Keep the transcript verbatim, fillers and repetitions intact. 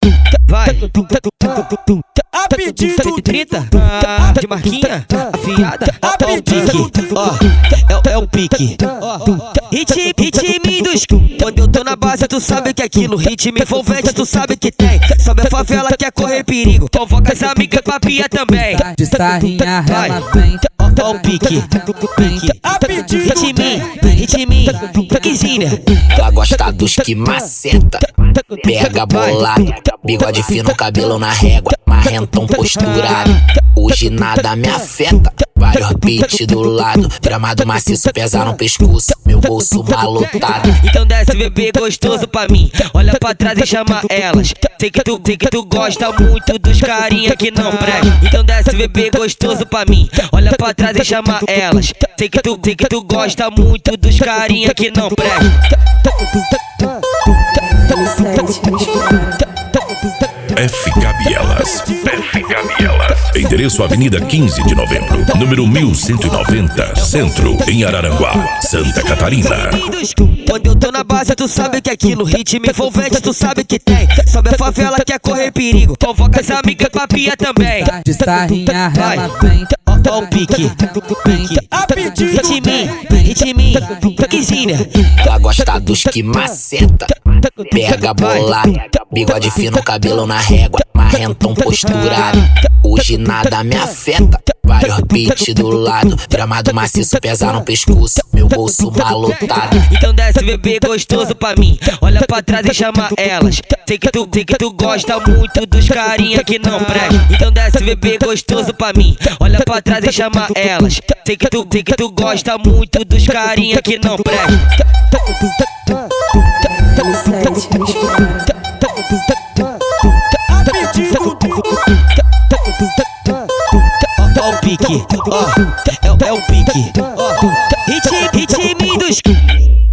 vai. A pedido de trinta, de marquinha, afiada, é o pique, ó, é, é o pique, ó. Ritmo, ritmo dos quando eu tô na base, tu sabe que é aquilo. Ritmo envolvente, tu sabe que tem. Sobe a favela, quer correr perigo. Convoca as amigas pra pia também. De sarrinha, ela vem. Ó o pique, pique. A pedido, ritmo, ritmo, piquezinha. Ela gosta dos que maceta, pega bolado, bigode fino, cabelo na régua, marrentão posturado. Hoje nada me afeta, vários beats do lado, gramado maciço, pesa no pescoço, meu bolso malotado. Então desce bebê gostoso pra mim, olha pra trás e chama elas. Sei que tu, sei que tu gosta muito dos carinha que não presta. Então desce bebê gostoso pra mim, olha pra trás e chama elas. Sei que tu, sei que tu gosta muito dos carinha que não presta. F. Gabielas. F. Gabielas. Endereço Avenida quinze de Novembro, número mil cento e noventa, Centro, em Araranguá, Santa Catarina. Quando eu tô na base, tu sabe que é aquilo. Ritmo envolvente, tu sabe que tem. Sobe a favela, quer correr perigo. Convoca as amigas pra pia também. De sarrinha, ela vem. Ó o pique, pique. A pedido, ritmo, ritmo, piquezinha. Ela gosta dos que maceta, pega bolado, bigode fino, cabelo na régua, marrentão posturado. Hoje nada me afeta, vários beats do lado, gramado maciço, pesa no pescoço, meu bolso malotado. Então desce bebê gostoso pra mim, olha pra trás e chama elas. Sei que tu, sei que tu gosta muito dos carinha que não presta. Então desce bebê gostoso pra mim, olha pra trás e chama elas. Sei que tu, sei que tu gosta muito dos carinha que não presta. Ó o pique, ó, é, é o pique, ó. Ritmo, ritmo dos